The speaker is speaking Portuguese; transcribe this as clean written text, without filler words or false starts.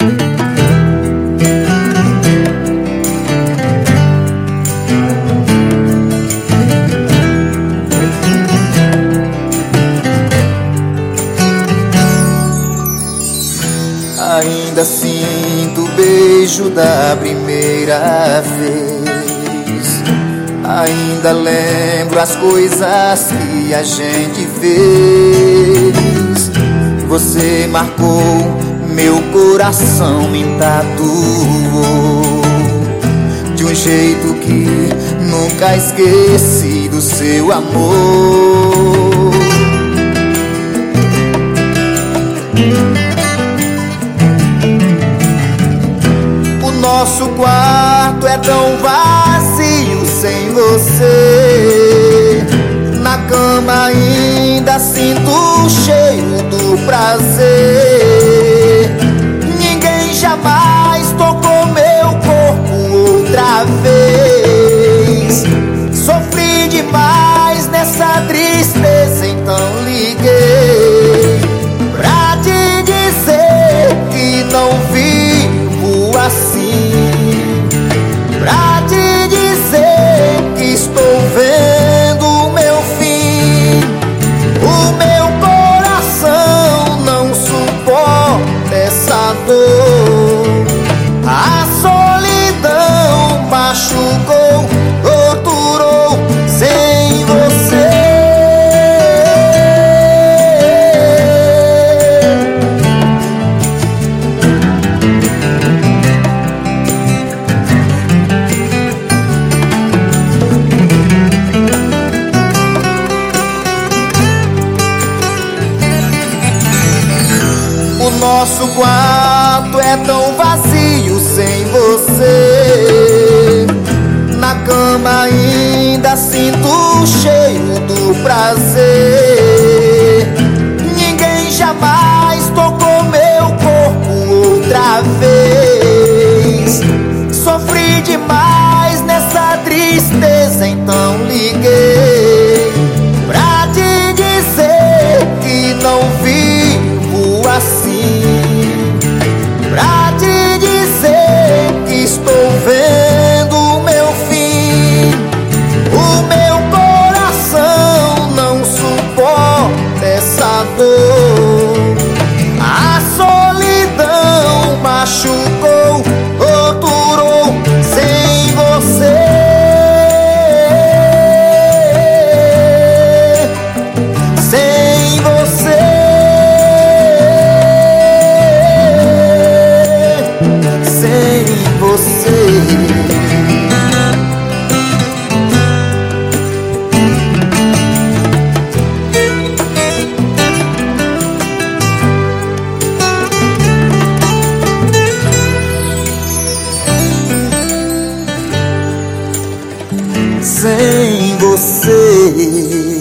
Ainda sinto o beijo da primeira vez. Ainda lembro as coisas que a gente fez. Você marcou meu coração, me tatuou de um jeito que nunca esqueci do seu amor. Nosso quarto é tão vazio sem você. Na cama ainda sinto o cheiro do prazer. Ninguém jamais tocou meu corpo outra vez. Sofri demais nessa tristeza, então liguei pra te dizer que não vivo assim, pra te dizer que estou vendo o meu fim. O meu coração não suporta essa dor. A solidão machucou, torturou sem você. O nosso quarto é tão vazio sem você. Na cama ainda sinto o cheiro do prazer. Ninguém jamais tocou meu corpo outra vez. Sofri demais nessa tristeza, então liguei pra te dizer que não vivo assim, pra te dizer que estou vendo o meu fim. O meu coração não suporta essa dor. A solidão machucou, torturou sem você. Sem você. Sem você. Sem você.